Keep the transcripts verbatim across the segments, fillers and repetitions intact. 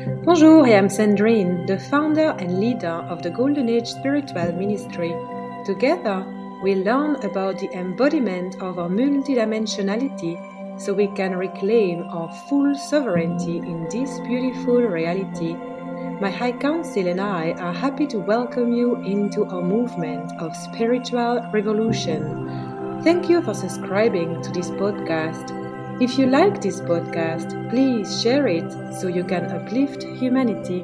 Bonjour, I am Sandrine, the founder and leader of the Golden Age Spiritual Ministry. Together, we learn about the embodiment of our multidimensionality so we can reclaim our full sovereignty in this beautiful reality. My High Council and I are happy to welcome you into our movement of spiritual revolution. Thank you for subscribing to this podcast. If you like this podcast, please share it so you can uplift humanity.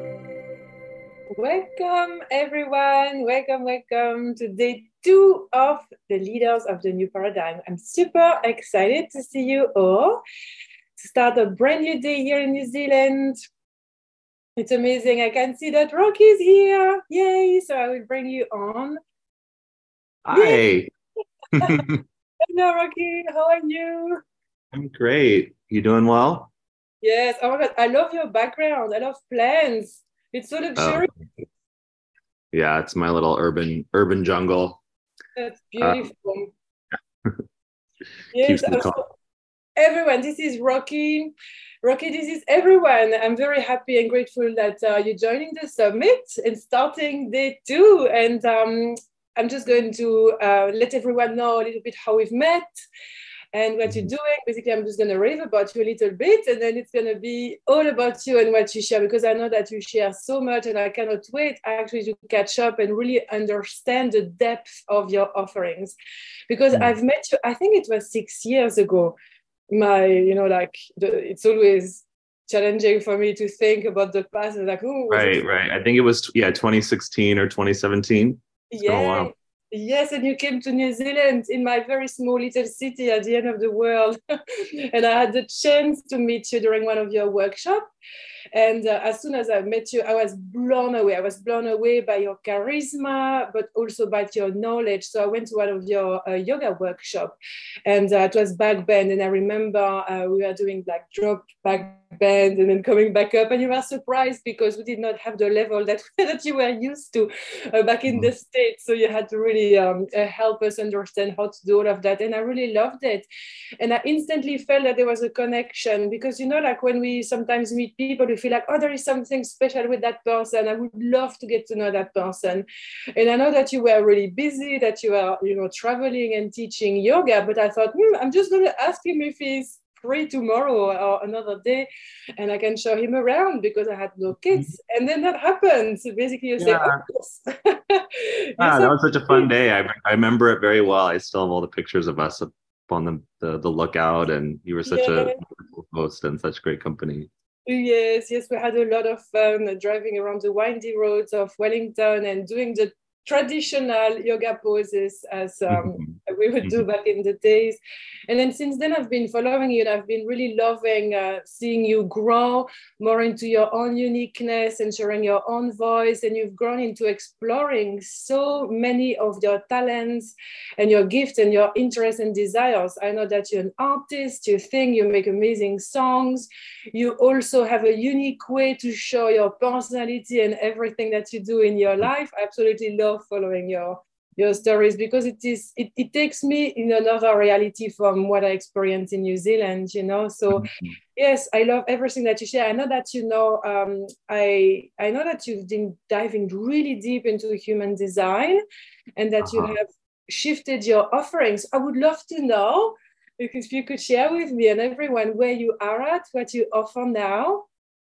Welcome, everyone. Welcome, welcome to day two of the Leaders of the New Paradigm. I'm super excited to see you all, to start a brand new day here in New Zealand. It's amazing. I can see that Rocky's here. Yay. So I will bring you on. Hi. Hello, Rocky. How are you? I'm great. You doing well? Yes. Oh my God. I love your background. I love plants. It's so luxurious. Oh, yeah, it's my little urban urban jungle. That's beautiful. Uh, yes. Also, everyone, this is Rocky. Rocky, this is everyone. I'm very happy and grateful that uh, you're joining the summit and starting day two. And um, I'm just going to uh, let everyone know a little bit how we've met and what you're doing. Basically, I'm just going to rave about you a little bit, and then it's going to be all about you and what you share, because I know that you share so much, and I cannot wait actually to catch up and really understand the depth of your offerings. Because mm. I've met you, I think it was six years ago. My, you know, like, the, it's always challenging for me to think about the past. Like, oh, right, right. I think it was, yeah, twenty sixteen or twenty seventeen. It's yeah. been a while. Yes, and you came to New Zealand in my very small little city at the end of the world. And I had the chance to meet you during one of your workshops. And uh, as soon as I met you, I was blown away. I was blown away by your charisma, but also by your knowledge. So I went to one of your uh, yoga workshops, and uh, it was back bend. And I remember uh, we were doing like drop back bend and then coming back up. And you were surprised because we did not have the level that, that you were used to uh, back in mm-hmm. the States. So you had to really um, uh, help us understand how to do all of that. And I really loved it. And I instantly felt that there was a connection, because, you know, like when we sometimes meet people, we feel like, oh, there is something special with that person. I would love to get to know that person. And I know that you were really busy, that you were, you know, traveling and teaching yoga, but I thought, hmm, I'm just going to ask him if he's free tomorrow or another day, and I can show him around, because I had no kids. And then that happened. So basically you yeah. say, oh, yes. Ah, that was such a fun day. I, I remember it very well. I still have all the pictures of us up on the, the, the lookout, and you were such yeah. a wonderful host and such great company. Yes, yes, we had a lot of fun driving around the windy roads of Wellington and doing the traditional yoga poses as um, we would do back in the days. And then since then, I've been following you, and I've been really loving uh, seeing you grow more into your own uniqueness and sharing your own voice. And you've grown into exploring so many of your talents and your gifts and your interests and desires. I know that you're an artist, you sing, you make amazing songs. You also have a unique way to show your personality and everything that you do in your life. I absolutely love following your your stories, because it is it, it takes me in another reality from what I experienced in New Zealand, you know. So mm-hmm. yes, I love everything that you share. I know that, you know, um, I I know that you've been diving really deep into human design, and that uh-huh. you have shifted your offerings. I would love to know if you could share with me and everyone where you are at, what you offer now.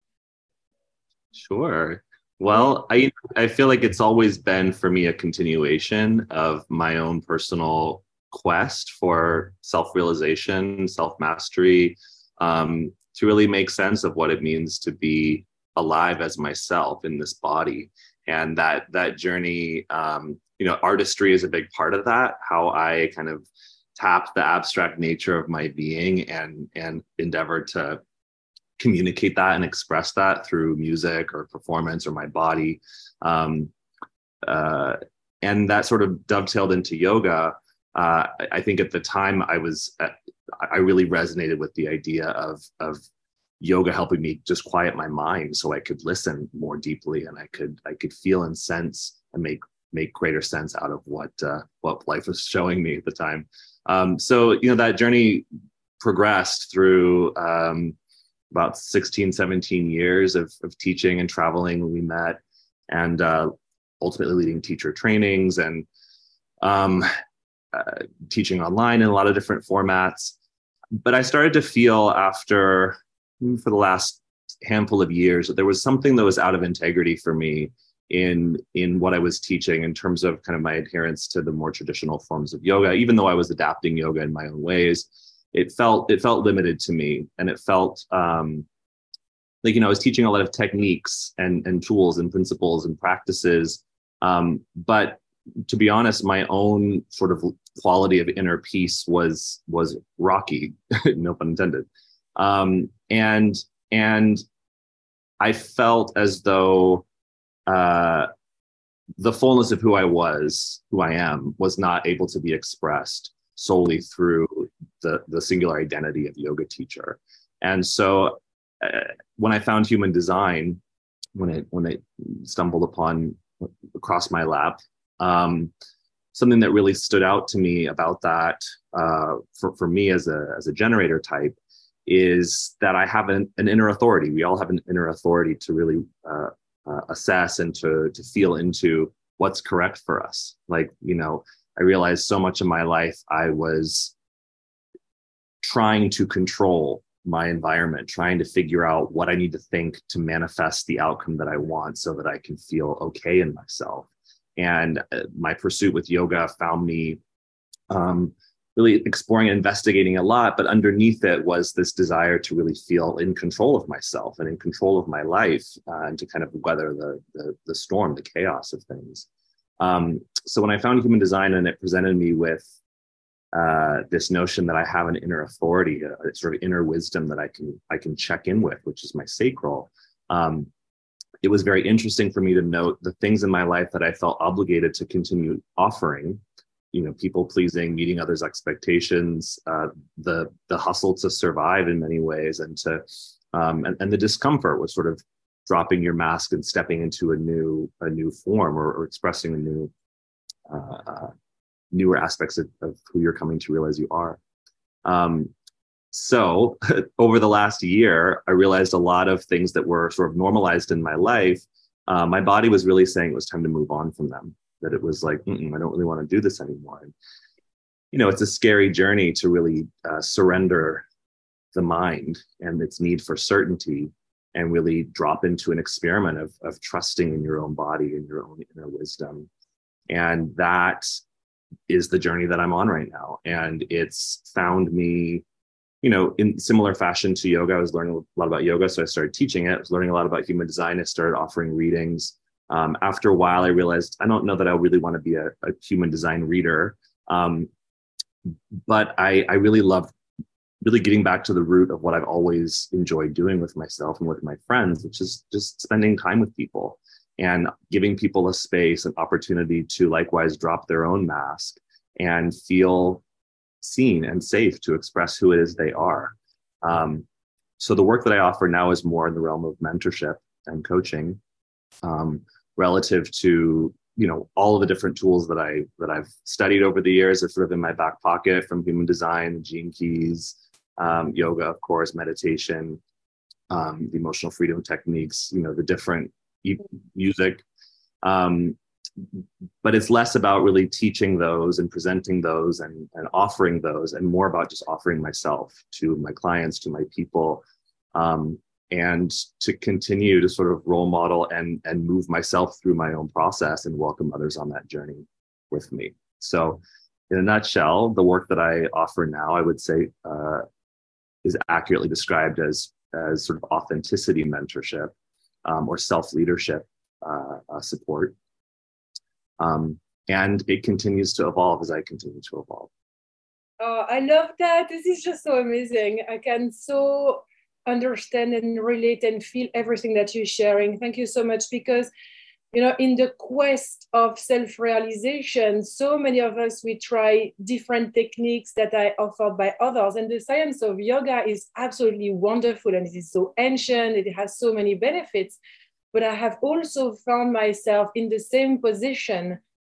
Sure. Well, I I feel like it's always been for me a continuation of my own personal quest for self-realization, self-mastery, um, to really make sense of what it means to be alive as myself in this body. And that that journey, um, you know, artistry is a big part of that, how I kind of tap the abstract nature of my being and and endeavor to communicate that and express that through music or performance or my body. Um, uh, and that sort of dovetailed into yoga. Uh, I think at the time I was, uh, I really resonated with the idea of, of yoga helping me just quiet my mind so I could listen more deeply, and I could, I could feel and sense and make, make greater sense out of what, uh, what life was showing me at the time. Um, so, you know, that journey progressed through, um, about sixteen, seventeen years of, of teaching and traveling when we met, and uh, ultimately leading teacher trainings and um, uh, teaching online in a lot of different formats. But I started to feel after, for the last handful of years, that there was something that was out of integrity for me in, in what I was teaching in terms of kind of my adherence to the more traditional forms of yoga. Even though I was adapting yoga in my own ways, it felt, it felt limited to me. And it felt um, like, you know, I was teaching a lot of techniques and, and tools and principles and practices. Um, but to be honest, my own sort of quality of inner peace was was rocky, no pun intended. Um, and and I felt as though uh, the fullness of who I was, who I am, was not able to be expressed solely through the the singular identity of yoga teacher. And so, uh, when I found human design, when it when it stumbled upon across my lap. Um, something that really stood out to me about that uh, for, for me as a, as a generator type is that I have an, an inner authority. We all have an inner authority to really uh, uh, assess and to, to feel into what's correct for us. Like, you know, I realized so much of my life I was trying to control my environment, trying to figure out what I need to think to manifest the outcome that I want so that I can feel okay in myself. And my pursuit with yoga found me um, really exploring and investigating a lot, but underneath it was this desire to really feel in control of myself and in control of my life, uh, and to kind of weather the, the, the storm, the chaos of things. Um, so when I found human design and it presented me with uh, this notion that I have an inner authority, a, a sort of inner wisdom that I can, I can check in with, which is my sacral, um, it was very interesting for me to note the things in my life that I felt obligated to continue offering, you know, people pleasing, meeting others' expectations, uh, the the hustle to survive in many ways, and to um, and, and the discomfort was sort of dropping your mask and stepping into a new a new form, or, or expressing a new uh, uh, newer aspects of, of who you're coming to realize you are. Um, So over the last year, I realized a lot of things that were sort of normalized in my life. Uh, my body was really saying it was time to move on from them, that it was like, I don't really want to do this anymore. And, you know, it's a scary journey to really uh, surrender the mind and its need for certainty and really drop into an experiment of, of trusting in your own body and your own inner wisdom. And that is the journey that I'm on right now. And it's found me, you know, in similar fashion to yoga. I was learning a lot about yoga, so I started teaching it. I was learning a lot about human design. I started offering readings. Um, after a while, I realized I don't know that I really want to be a, a human design reader, um, but I, I really love really getting back to the root of what I've always enjoyed doing with myself and with my friends, which is just spending time with people and giving people a space, an opportunity to likewise drop their own mask and feel seen and safe to express who it is they are. Um, so the work that I offer now is more in the realm of mentorship and coaching, um, relative to, you know, all of the different tools that I that I've studied over the years are sort of in my back pocket, from human design, Gene Keys, um, yoga, of course, meditation, um, the emotional freedom techniques, you know, the different e- music. Um, but it's less about really teaching those and presenting those and, and offering those, and more about just offering myself to my clients, to my people, um, and to continue to sort of role model and, and move myself through my own process and welcome others on that journey with me. So in a nutshell, the work that I offer now, I would say, uh, is accurately described as, as sort of authenticity mentorship, um, or self-leadership uh, uh, support. Um, and it continues to evolve as I continue to evolve. Oh, I love that. This is just so amazing. I can so understand and relate and feel everything that you're sharing. Thank you so much, because, you know, in the quest of self-realization, so many of us, we try different techniques that are offered by others. And the science of yoga is absolutely wonderful, and it is so ancient. It has so many benefits. But I have also found myself in the same position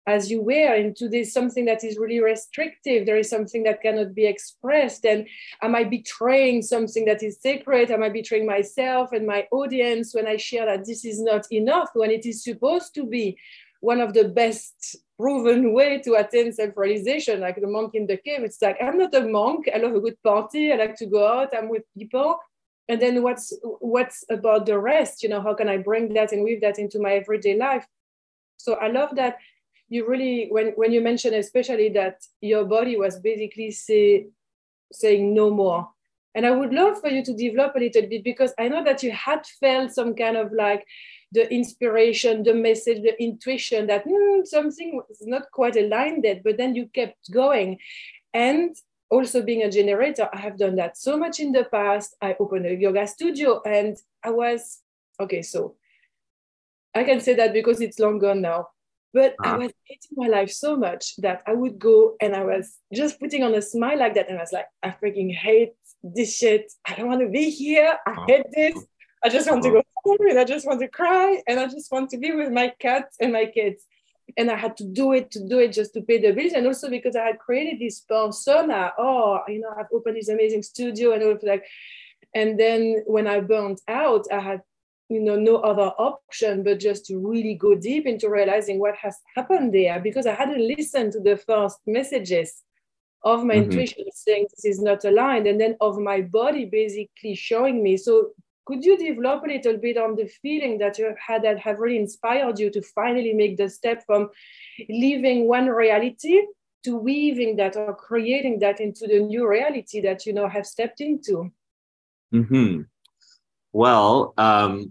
as you were, into this something that is really restrictive. There is something that cannot be expressed. And am I betraying something that is sacred? Am I betraying myself and my audience when I share that this is not enough, when it is supposed to be one of the best proven way to attain self-realization? Like the monk in the cave, it's like, I'm not a monk. I love a good party. I like to go out. I'm with people. And then what's what's about the rest? You know, how can I bring that and weave that into my everyday life? So I love that you really, when, when you mentioned especially that your body was basically say, saying no more. And I would love for you to develop a little bit, because I know that you had felt some kind of like the inspiration, the message, the intuition that mm, something was not quite aligned yet, but then you kept going. And also being a generator, I have done that so much in the past. I opened a yoga studio and I was, okay, so I can say that because it's long gone now, but uh-huh. I was hating my life so much that I would go and I was just putting on a smile like that. And I was like, I freaking hate this shit. I don't want to be here. I hate this. I just want to go home and I just want to cry. And I just want to be with my cat and my kids. And I had to do it, to do it just to pay the bills. And also because I had created this persona. Oh, you know, I've opened this amazing studio and all of that. And then when I burned out, I had, you know, no other option but just to really go deep into realizing what has happened there, because I hadn't listened to the first messages of my mm-hmm. intuition saying this is not aligned, and then of my body basically showing me. So could you develop a little bit on the feeling that you have had that have really inspired you to finally make the step from living one reality to weaving that or creating that into the new reality that you know have stepped into? Mm-hmm. Well, um,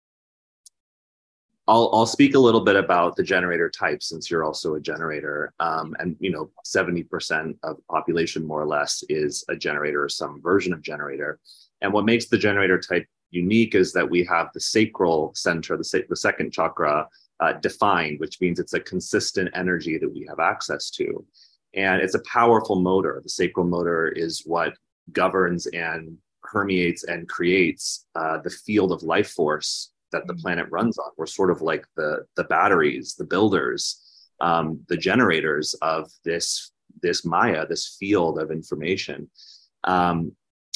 I'll, I'll speak a little bit about the generator type, since you're also a generator. Um, and, you know, seventy percent of the population, more or less, is a generator or some version of generator. And what makes the generator type unique is that we have the sacral center, the, sa- the second chakra, uh, defined, which means it's a consistent energy that we have access to. And it's a powerful motor. The sacral motor is what governs and permeates and creates uh, the field of life force that the planet runs on. We're sort of like the, the batteries, the builders, um, the generators of this, this Maya, this field of information. Um,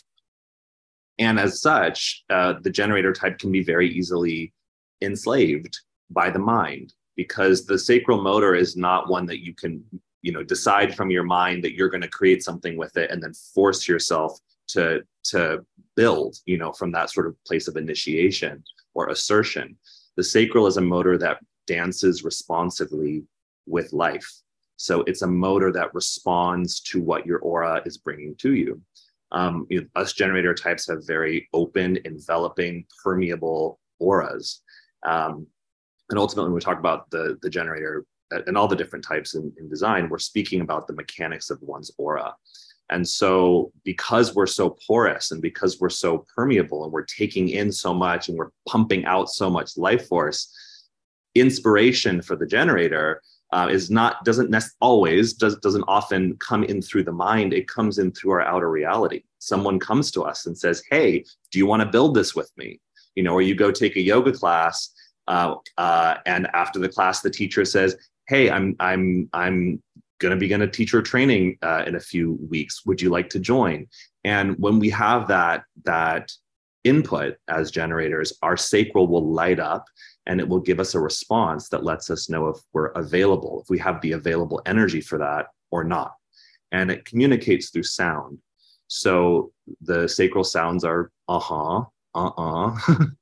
and as such, uh, the generator type can be very easily enslaved by the mind, because the sacral motor is not one that you can, you know, decide from your mind that you're going to create something with it and then force yourself to, to build, you know, from that sort of place of initiation or assertion. The sacral is a motor that dances responsively with life. So it's a motor that responds to what your aura is bringing to you. Um, you know, us generator types have very open, enveloping, permeable auras. Um, and ultimately, when we talk about the, the generator and all the different types in, in design, we're speaking about the mechanics of one's aura. And so because we're so porous and because we're so permeable and we're taking in so much and we're pumping out so much life force, inspiration for the generator uh, is not, doesn't nec- always, does, doesn't often come in through the mind. It comes in through our outer reality. Someone comes to us and says, hey, do you want to build this with me? You know, or you go take a yoga class uh, uh, and after the class, the teacher says, hey, I'm, I'm, I'm, going to begin a teacher training uh, in a few weeks. Would you like to join? And when we have that, that input as generators, our sacral will light up and it will give us a response that lets us know if we're available, if we have the available energy for that or not. And it communicates through sound. So the sacral sounds are uh-huh, uh-uh,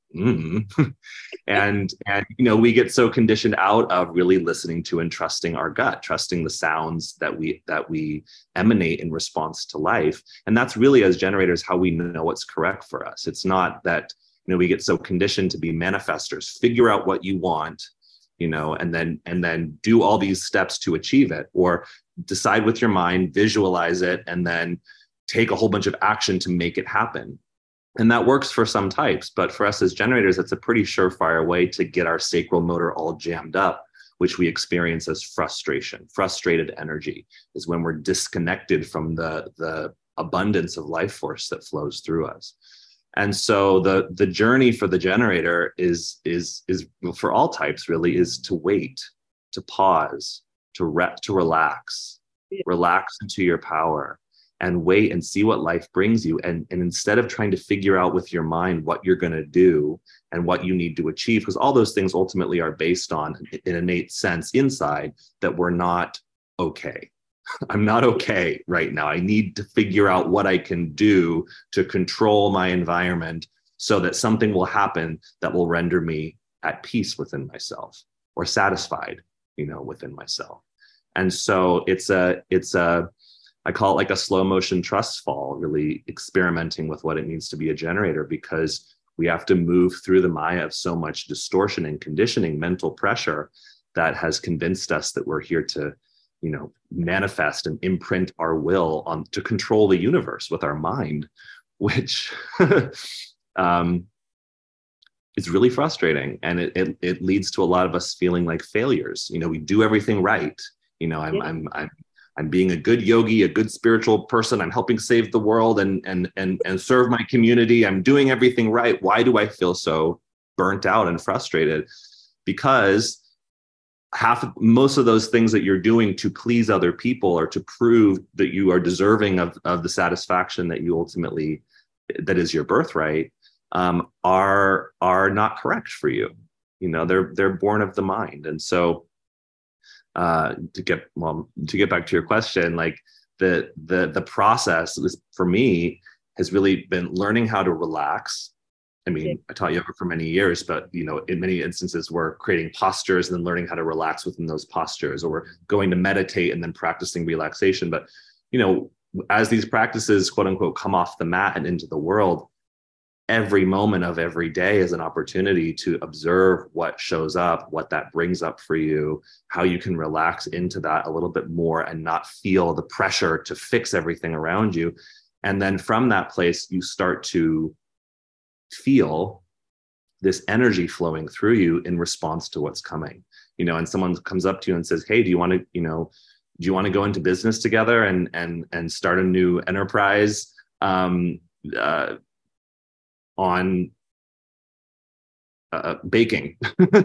mm. and, and, you know, we get so conditioned out of really listening to and trusting our gut, trusting the sounds that we, that we emanate in response to life. And that's really, as generators, how we know what's correct for us. It's not that, you know, we get so conditioned to be manifestors, figure out what you want, you know, and then, and then do all these steps to achieve it, or decide with your mind, visualize it, and then take a whole bunch of action to make it happen. And that works for some types, but for us as generators, it's a pretty surefire way to get our sacral motor all jammed up, which we experience as frustration. Frustrated energy is when we're disconnected from the, the abundance of life force that flows through us. And so the, the journey for the generator is, is, is for all types really, is to wait, to pause, to re- to relax, yeah. relax into your power and wait and see what life brings you. And, and instead of trying to figure out with your mind what you're going to do and what you need to achieve, because all those things ultimately are based on an innate sense inside that we're not okay. I'm not okay right now. I need to figure out what I can do to control my environment so that something will happen that will render me at peace within myself or satisfied, you know, within myself. And so it's a, it's a, I call it like a slow motion trust fall, really experimenting with what it means to be a generator, because we have to move through the Maya of so much distortion and conditioning, mental pressure that has convinced us that we're here to, you know, manifest and imprint our will on to control the universe with our mind, which um, is really frustrating. And it, it, it leads to a lot of us feeling like failures. You know, we do everything right. You know, I'm, yeah. I'm, I'm, I'm being a good yogi, a good spiritual person. I'm helping save the world and, and, and, and serve my community. I'm doing everything right. Why do I feel so burnt out and frustrated? Because half, most of those things that you're doing to please other people or to prove that you are deserving of, of the satisfaction that you ultimately, that is your birthright, um, are, are not correct for you. You know, they're, they're born of the mind. And so uh to get well to get back to your question, like the the the process is, for me, has really been learning how to relax. I mean, yeah. I taught yoga for many years, but you know, in many instances we're creating postures and then learning how to relax within those postures, or we're going to meditate and then practicing relaxation. But you know, as these practices, quote unquote, come off the mat and into the world, every moment of every day is an opportunity to observe what shows up, what that brings up for you, how you can relax into that a little bit more and not feel the pressure to fix everything around you. And then from that place, you start to feel this energy flowing through you in response to what's coming. You know, and someone comes up to you and says, hey, do you want to, you know, do you want to go into business together and and and start a new enterprise? Um, uh, on uh, baking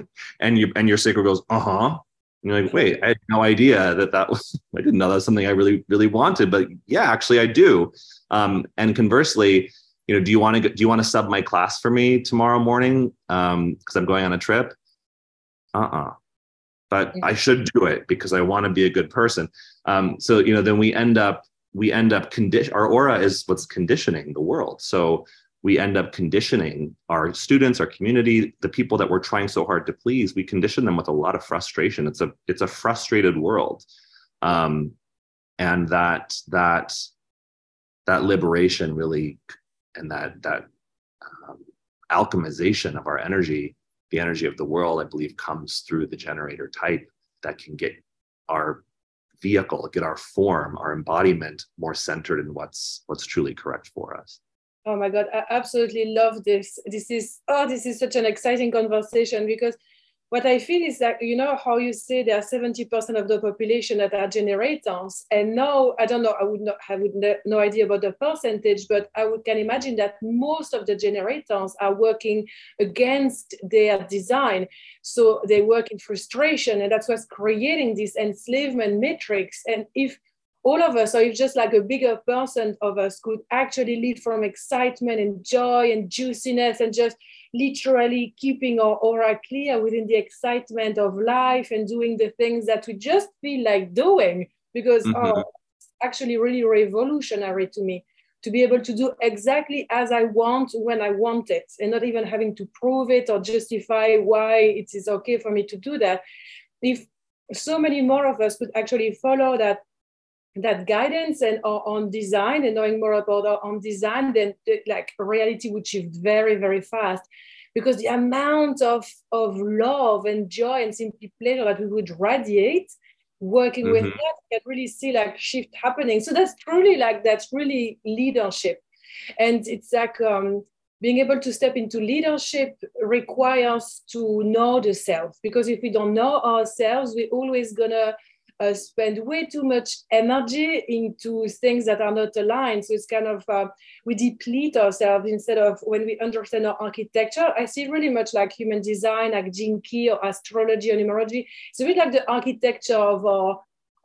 and you and your sacral goes, uh-huh. And you're like, wait, I had no idea that that was, I didn't know that was something I really, really wanted, but yeah, actually I do. Um, and conversely, you know, do you want to, do you want to sub my class for me tomorrow morning? Um, cause I'm going on a trip. Uh-uh. But I should do it because I want to be a good person. Um, so, you know, then we end up, we end up condition, our aura is what's conditioning the world. So we end up conditioning our students, our community, the people that we're trying so hard to please. We condition them with a lot of frustration. It's a it's a frustrated world, um, and that that that liberation really, and that that um, alchemization of our energy, the energy of the world, I believe, comes through the generator type that can get our vehicle, get our form, our embodiment more centered in what's what's truly correct for us. Oh my God, I absolutely love this. This is, oh, this is such an exciting conversation, because what I feel is that, you know, how you say there are seventy percent of the population that are generators. And now, I don't know, I would not have no idea about the percentage, but I would, can imagine that most of the generators are working against their design. So they work in frustration, and that's what's creating this enslavement matrix. And if all of us, or if just like a bigger percent of us could actually live from excitement and joy and juiciness and just literally keeping our aura clear within the excitement of life and doing the things that we just feel like doing, because mm-hmm. oh, it's actually really revolutionary to me to be able to do exactly as I want when I want it, and not even having to prove it or justify why it is okay for me to do that. If so many more of us could actually follow that that guidance and uh, on design and knowing more about our own design, then like reality would shift very, very fast, because the amount of, of love and joy and simply pleasure that we would radiate working mm-hmm. with that, can really see like shift happening. So that's truly like, that's really leadership. And it's like um, being able to step into leadership requires to know the self, because if we don't know ourselves, we're always gonna Uh, spend way too much energy into things that are not aligned. So it's kind of, uh, we deplete ourselves instead of, when we understand our architecture, I see really much like human design, like Gene Key or astrology or numerology. It's a bit like the architecture of our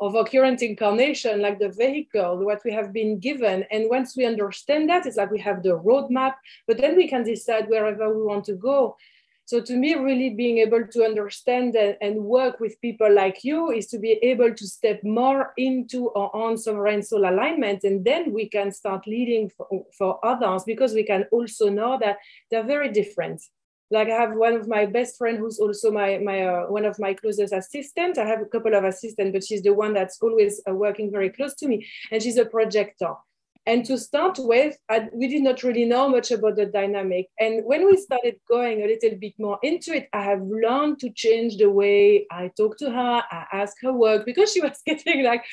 of our current incarnation, like the vehicle, what we have been given. And once we understand that, it's like we have the roadmap, but then we can decide wherever we want to go. So to me, really being able to understand and, and work with people like you is to be able to step more into our own sovereign soul alignment. And then we can start leading for, for others, because we can also know that they're very different. Like I have one of my best friend who's also my, my uh, one of my closest assistants. I have a couple of assistants, but she's the one that's always uh, working very close to me. And she's a projector. And to start with, I, we did not really know much about the dynamic. And when we started going a little bit more into it, I have learned to change the way I talk to her, I ask her work, because she was getting like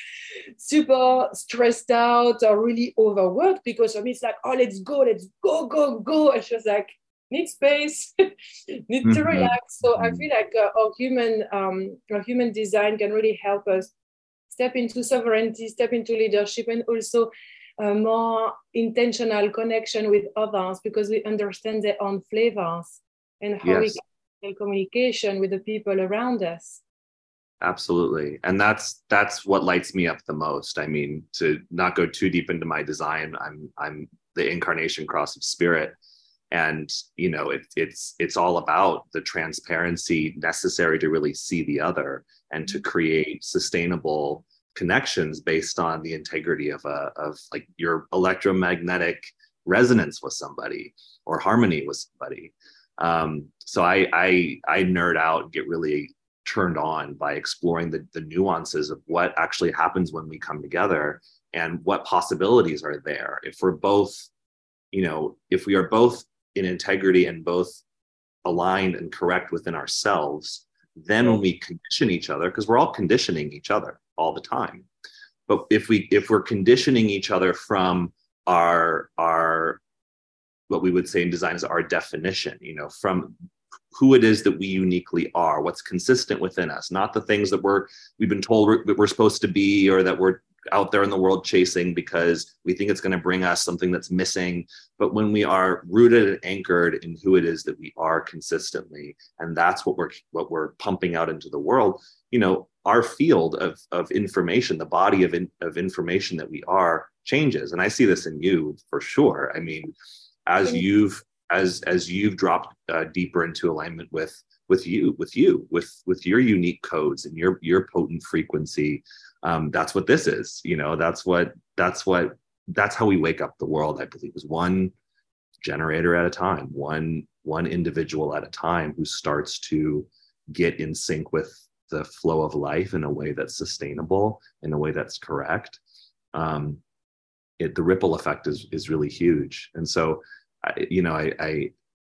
super stressed out or really overworked, because for me, it's like, oh, let's go, let's go, go, go. And she was like, need space, need mm-hmm. to relax. So mm-hmm. I feel like uh, our human, um, our human design can really help us step into sovereignty, step into leadership, and also a more intentional connection with others, because we understand their own flavors and how yes. we can have communication with the people around us. Absolutely. And that's that's what lights me up the most. I mean, to not go too deep into my design, I'm I'm the incarnation cross of spirit. And, you know, it, it's it's all about the transparency necessary to really see the other and to create sustainable connections based on the integrity of a of like your electromagnetic resonance with somebody or harmony with somebody. Um, so I, I I nerd out and get really turned on by exploring the, the nuances of what actually happens when we come together and what possibilities are there. If we're both, you know, if we are both in integrity and both aligned and correct within ourselves, then when we condition each other, because we're all conditioning each other all the time. But if we if we're conditioning each other from our our what we would say in design is our definition, you know, from who it is that we uniquely are, what's consistent within us, not the things that we're we've been told we're, that we're supposed to be, or that we're out there in the world chasing because we think it's going to bring us something that's missing. But when we are rooted and anchored in who it is that we are consistently, and that's what we're what we're pumping out into the world, you know, our field of of information, the body of in, of information that we are changes. And I see this in you for sure. I mean, as you've as as you've dropped uh, deeper into alignment with with you, with you, with with your unique codes and your your potent frequency. Um, that's what this is, you know, that's what, that's what, that's how we wake up the world, I believe, is one generator at a time, one, one individual at a time who starts to get in sync with the flow of life in a way that's sustainable, in a way that's correct. Um, it, the ripple effect is, is really huge. And so, I, you know, I, I,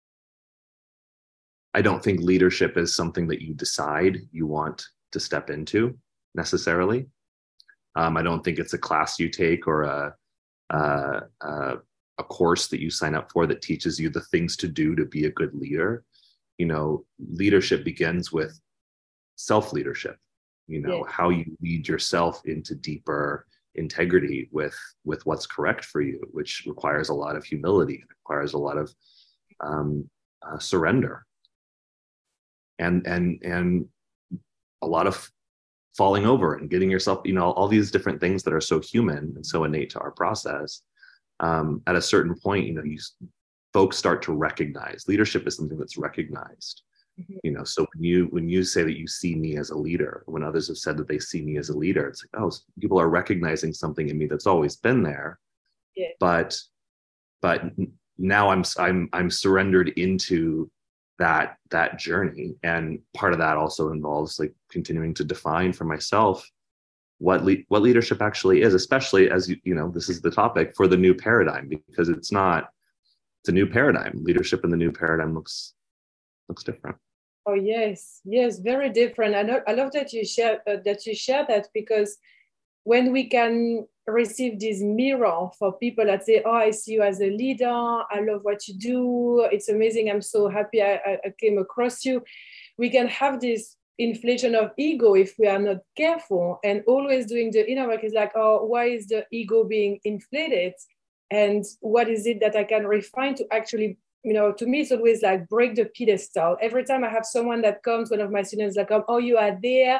I don't think leadership is something that you decide you want to step into necessarily. Um, I don't think it's a class you take or a, a, a, a course that you sign up for that teaches you the things to do to be a good leader. You know, leadership begins with self-leadership, you know, yeah. how you lead yourself into deeper integrity with, with what's correct for you, which requires a lot of humility, requires a lot of um, uh, surrender and, and, and a lot of falling over and getting yourself, you know, all these different things that are so human and so innate to our process. Um, at a certain point, you know, you folks start to recognize leadership is something that's recognized. Mm-hmm. You know, so when you when you say that you see me as a leader, when others have said that they see me as a leader, it's like, oh, people are recognizing something in me that's always been there. Yeah. But but now I'm I'm I'm surrendered into that that journey, and part of that also involves like continuing to define for myself what le- what leadership actually is, especially as you you know this is the topic for the new paradigm, because it's not it's a new paradigm. Leadership in the new paradigm looks looks different. Oh yes, yes, very different. I know, I love that you share uh, that you share that, because when we can receive this mirror for people that say, oh, I see you as a leader, I love what you do, it's amazing, I'm so happy I, I came across you. We can have this inflation of ego if we are not careful, and always doing the inner work is like, oh, why is the ego being inflated? And what is it that I can refine to actually, you know, to me, it's always like break the pedestal. Every time I have someone that comes, one of my students that come, oh, you are there,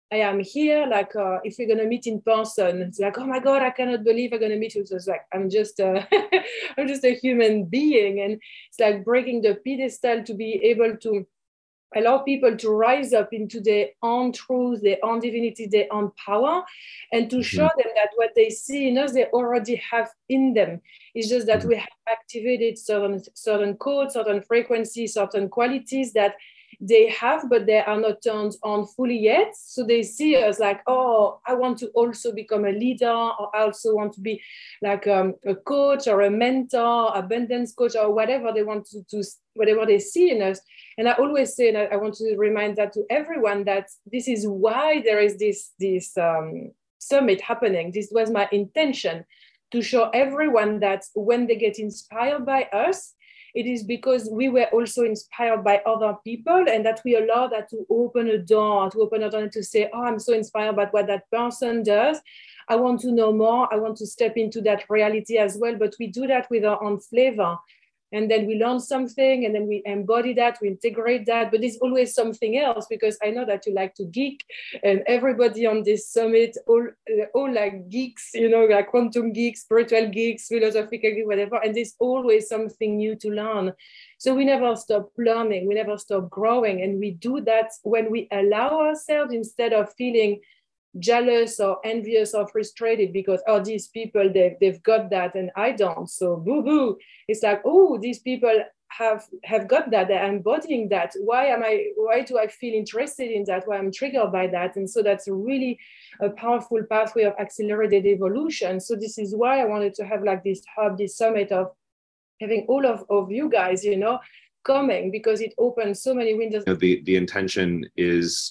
I am here, like uh, if we're gonna meet in person, it's like, oh my God, I cannot believe I'm gonna meet you. So it's like, I'm just a, I'm just a human being. And it's like breaking the pedestal to be able to allow people to rise up into their own truth, their own divinity, their own power, and to show mm-hmm. them that what they see in us, they already have in them. It's just that mm-hmm. we have activated certain, certain codes, certain frequencies, certain qualities that they have, but they are not turned on fully yet. So they see us like, oh, I want to also become a leader, or I also want to be like um, a coach or a mentor, abundance coach, or whatever they want to, to whatever they see in us. And I always say that I want to remind that to everyone, that this is why there is this, this um, summit happening. This was my intention, to show everyone that when they get inspired by us, it is because we were also inspired by other people, and that we allow that to open a door, to open a door and to say, oh, I'm so inspired by what that person does. I want to know more. I want to step into that reality as well. But we do that with our own flavor. And then we learn something, and then we embody that, we integrate that, but it's always something else, because I know that you like to geek, and everybody on this summit, all, all like geeks, you know, like quantum geeks, spiritual geeks, philosophical geeks, whatever, and there's always something new to learn. So we never stop learning, we never stop growing, and we do that when we allow ourselves, instead of feeling jealous or envious or frustrated because, oh, these people, they've, they've got that and I don't, so boo-hoo. It's like, oh, these people have have got that, they're embodying that. Why am I, why do I feel interested in that? Why I'm triggered by that? And so that's really a powerful pathway of accelerated evolution. So this is why I wanted to have like this hub, this summit of having all of, of you guys, you know, coming, because it opens so many windows. The, the intention is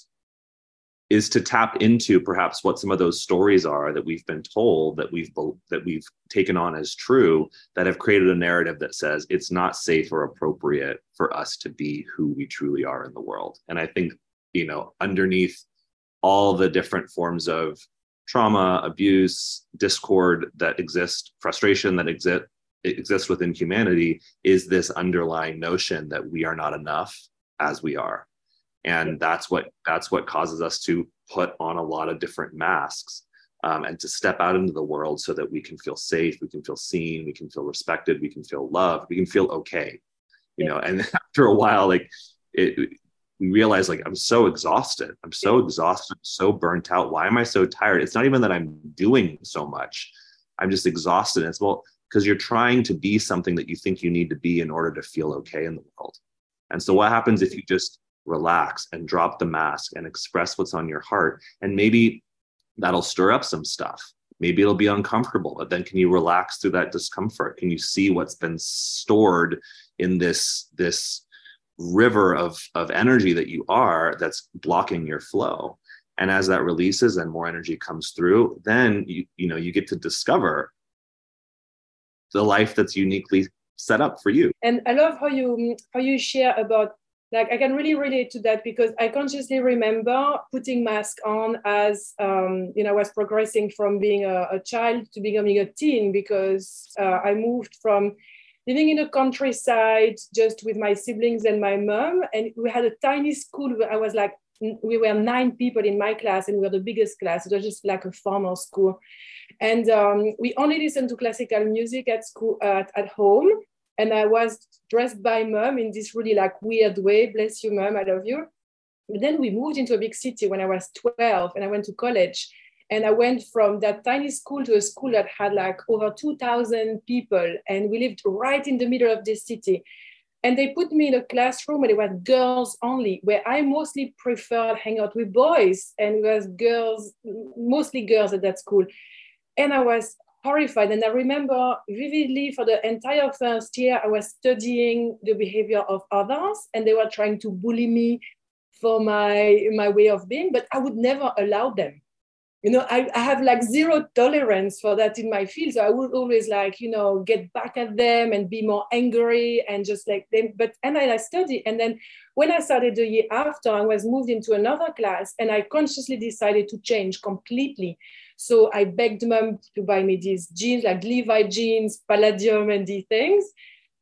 is to tap into perhaps what some of those stories are that we've been told, that we've that we've taken on as true, that have created a narrative that says it's not safe or appropriate for us to be who we truly are in the world. And I think, you know, underneath all the different forms of trauma, abuse, discord that exist, frustration that exist exists within humanity, is this underlying notion that we are not enough as we are. And that's what that's what causes us to put on a lot of different masks, um, and to step out into the world so that we can feel safe, we can feel seen, we can feel respected, we can feel loved, we can feel okay, you know. And after a while, like it, we realize, like, I'm so exhausted, I'm so exhausted, so burnt out. Why am I so tired? It's not even that I'm doing so much. I'm just exhausted. And it's, well, because you're trying to be something that you think you need to be in order to feel okay in the world. And so what happens if you just relax and drop the mask and express what's on your heart? And maybe that'll stir up some stuff. Maybe it'll be uncomfortable, but then can you relax through that discomfort? Can you see what's been stored in this, this river of, of energy that you are, that's blocking your flow? And as that releases and more energy comes through, then you, you know, you get to discover the life that's uniquely set up for you. And I love how you, how you share about, like, I can really relate to that, because I consciously remember putting mask on as, um, you know, I was progressing from being a, a child to becoming a teen, because uh, I moved from living in the countryside just with my siblings and my mom. And we had a tiny school where I was like, we were nine people in my class, and we were the biggest class. It was just like a farmer school. And um, we only listened to classical music at school, uh, at home. And I was dressed by mom in this really like weird way. Bless you, mom, I love you. But then we moved into a big city when I was twelve, and I went to college. And I went from that tiny school to a school that had like over two thousand people. And we lived right in the middle of this city. And they put me in a classroom where it was girls only, where I mostly preferred hang out with boys, and it was girls, mostly girls at that school. And I was horrified. And I remember vividly, for the entire first year, I was studying the behavior of others, and they were trying to bully me for my, my way of being, but I would never allow them. You know, I, I have like zero tolerance for that in my field. So I would always like, you know, get back at them and be more angry and just like them. But, and then I studied. And then when I started the year after, I was moved into another class, and I consciously decided to change completely. So I begged mom to buy me these jeans, like Levi jeans, Palladium and these things.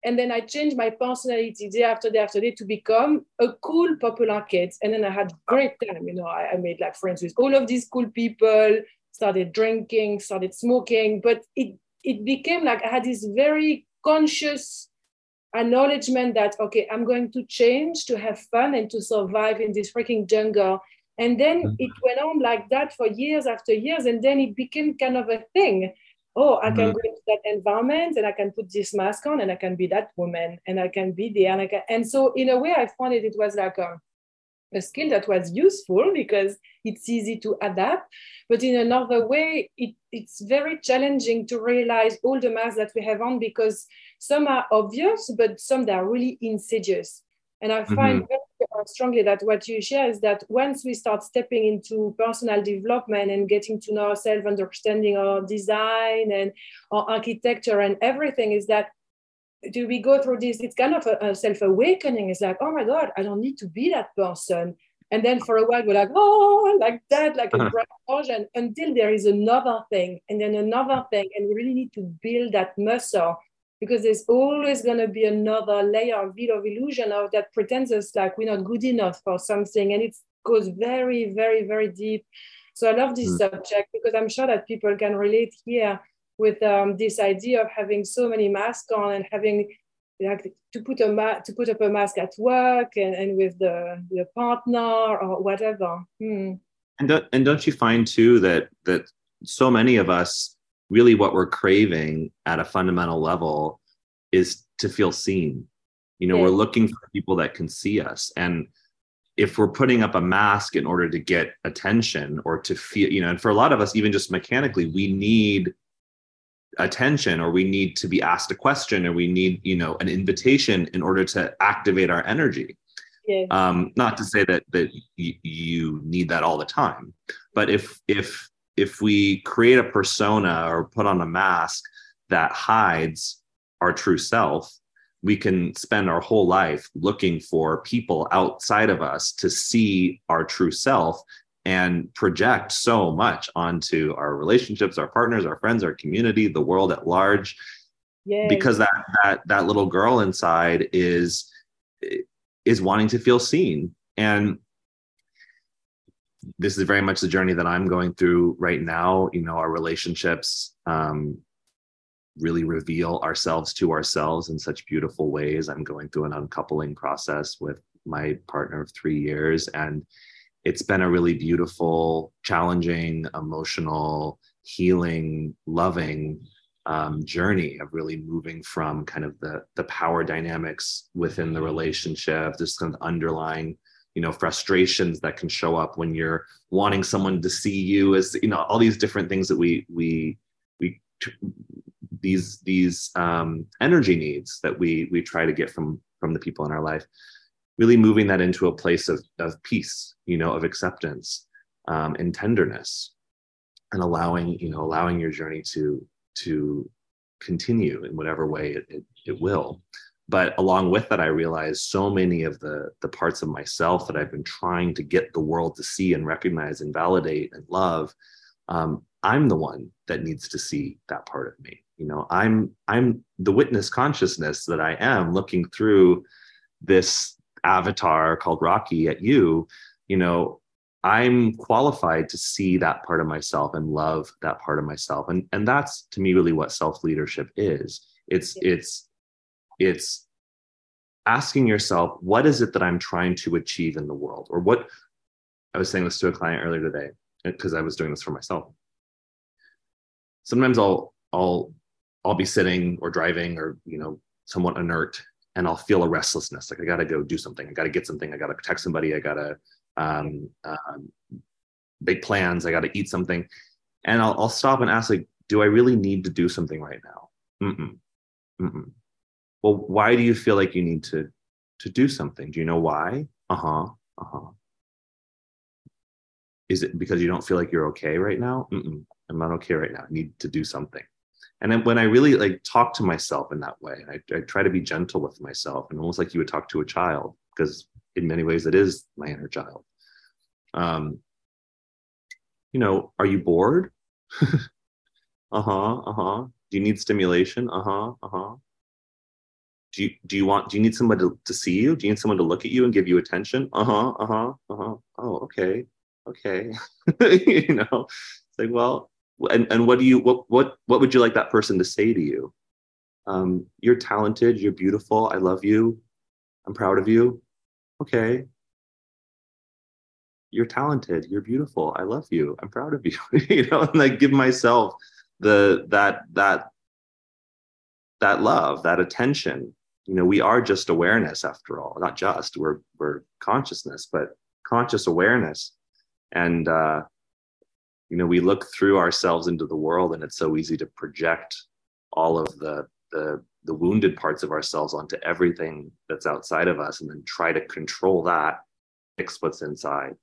And then I changed my personality day after day after day to become a cool, popular kid. And then I had great time. You know, I, I made like friends with all of these cool people, started drinking, started smoking. But it it became like I had this very conscious acknowledgement that, okay, I'm going to change to have fun and to survive in this freaking jungle. And then it went on like that for years after years. And then it became kind of a thing. Oh, I can Mhm. go into that environment and I can put this mask on and I can be that woman and I can be there. And, I can, and so in a way, I found it, it was like a, a skill that was useful because it's easy to adapt. But in another way, it, it's very challenging to realize all the masks that we have on because some are obvious, but some that are really insidious. And I find Mhm. very strongly that what you share is that once we start stepping into personal development and getting to know ourselves, understanding our design and our architecture and everything, is that do we go through this? It's kind of a, a self-awakening. It's like, oh my God, I don't need to be that person. And then for a while, we're like, oh, like that, like a bright version, until there is another thing, and then another thing. And we really need to build that muscle because there's always going to be another layer of veil of illusion of that pretends us like we're not good enough for something. And it goes very, very, very deep. So I love this Mhm. subject because I'm sure that people can relate here with um, this idea of having so many masks on and having like to put a ma- to put up a mask at work and, and with the, the partner or whatever. Hmm. And don't, and don't you find too that that so many of us really what we're craving at a fundamental level is to feel seen. You know, we're Yes, looking for people that can see us. And if we're putting up a mask in order to get attention or to feel, you know, and for a lot of us, even just mechanically, we need attention or we need to be asked a question or we need, you know, an invitation in order to activate our energy. yes, Um, not to say that that y- you need that all the time, but if if if we create a persona or put on a mask that hides our true self, we can spend our whole life looking for people outside of us to see our true self and project so much onto our relationships, our partners, our friends, our community, the world at large, because yes, that that that little girl inside is is wanting to feel seen. And this is very much the journey that I'm going through right now. You know, our relationships um, really reveal ourselves to ourselves in such beautiful ways. I'm going through an uncoupling process with my partner of three years, and it's been a really beautiful, challenging, emotional, healing, loving um, journey of really moving from kind of the the power dynamics within the relationship, this kind of underlying, you know, frustrations that can show up when you're wanting someone to see you as, you know, all these different things that we we we these these um, energy needs that we we try to get from from the people in our life, really moving that into a place of of peace, you know, of acceptance um, and tenderness, and allowing, you know, allowing your journey to to continue in whatever way it, it, it will. But along with that, I realized so many of the the parts of myself that I've been trying to get the world to see and recognize and validate and love. Um, I'm the one that needs to see that part of me. You know, I'm I'm the witness consciousness that I am looking through this avatar called Rocky at you. You know, I'm qualified to see that part of myself and love that part of myself. And and that's to me really what self-leadership is. It's yes, it's it's asking yourself, what is it that I'm trying to achieve in the world? Or what I was saying this to a client earlier today, because I was doing this for myself. Sometimes I'll I'll I'll be sitting or driving or, you know, somewhat inert, and I'll feel a restlessness. Like I got to go do something. I got to get something. I got to text somebody. I got to um, um, make plans. I got to eat something. And I'll, I'll stop and ask, like, do I really need to do something right now? Mm-mm, mm-mm. Well, why do you feel like you need to to do something? Do you know why? Uh-huh. Uh-huh. Is it because you don't feel like you're okay right now? Mm-mm, I'm not okay right now. I need to do something. And then when I really like talk to myself in that way, I, I try to be gentle with myself, and almost like you would talk to a child, because in many ways it is my inner child. Um, you know, are you bored? Uh-huh, uh-huh. Do you need stimulation? Uh-huh, uh-huh. do you, do you want, do you need somebody to, to see you? Do you need someone to look at you and give you attention? Uh-huh, uh-huh, uh-huh. Oh, okay, okay. You know, it's like, well, and, and what do you, what, what, what would you like that person to say to you? Um, you're talented, you're beautiful, I love you, I'm proud of you. Okay. You're talented, you're beautiful, I love you, I'm proud of you. You know, and I give myself the, that, that, that love, that attention. You know, we are just awareness after all, not just, we're, we're consciousness, but conscious awareness. And, uh, you know, we look through ourselves into the world, and it's so easy to project all of the, the, the wounded parts of ourselves onto everything that's outside of us, and then try to control that, fix what's inside.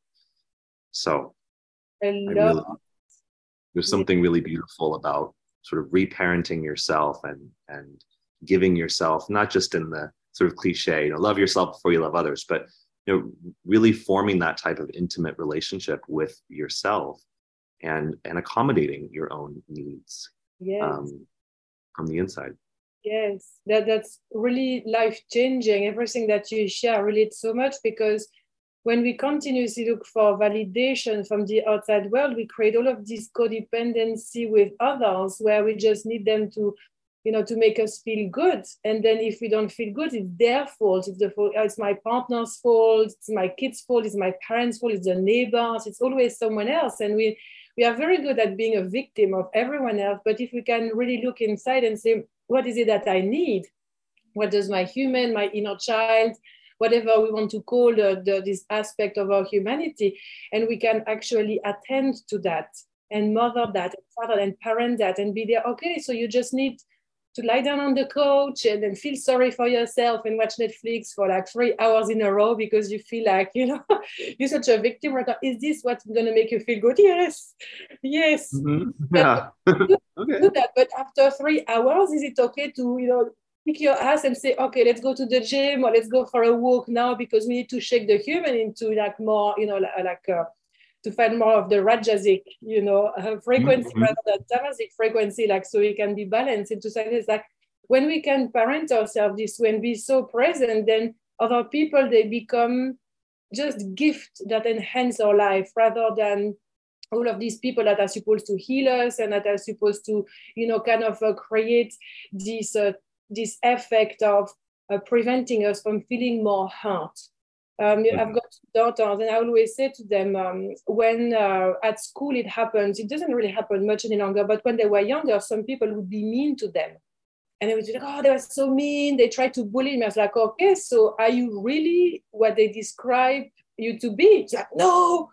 So I really, there's something really beautiful about sort of reparenting yourself and, and giving yourself, not just in the sort of cliche, you know, love yourself before you love others, but, you know, really forming that type of intimate relationship with yourself and, and accommodating your own needs. Yes. um, from the inside. Yes, that, that's really life-changing. Everything that you share relates so much, because when we continuously look for validation from the outside world, we create all of this codependency with others, where we just need them to, you know, to make us feel good. And then if we don't feel good, it's their fault. It's the fault. It's my partner's fault. It's my kid's fault. It's my parents' fault. It's the neighbors. It's always someone else. And we we are very good at being a victim of everyone else. But if we can really look inside and say, what is it that I need? What does my human, my inner child, whatever we want to call the, the, this aspect of our humanity, and we can actually attend to that and mother that, and father and parent that, and be there. Okay, so you just need to lie down on the couch and then feel sorry for yourself and watch Netflix for like three hours in a row because you feel like, you know, you're such a victim right now. Is this what's going to make you feel good? Yes, yes. Mm-hmm. Yeah. do, Okay. do that. But after three hours, is it okay to, you know, pick your ass and say, okay, let's go to the gym, or let's go for a walk now, because we need to shake the human into like more, you know, like uh, to find more of the Rajasic, you know, uh, frequency mm-hmm. rather than Tamasic frequency, like, so we can be balanced into something. It's like when we can parent ourselves this way and be so present, then other people, they become just gifts that enhance our life, rather than all of these people that are supposed to heal us and that are supposed to, you know, kind of uh, create this uh, this effect of uh, preventing us from feeling more hurt. Um, mm-hmm. I've got daughters, and I always say to them, um, when uh, at school it happens, it doesn't really happen much any longer, but when they were younger, some people would be mean to them. And they would be like, oh, they were so mean. They tried to bully me. I was like, okay, so are you really what they describe you to be? It's like, no,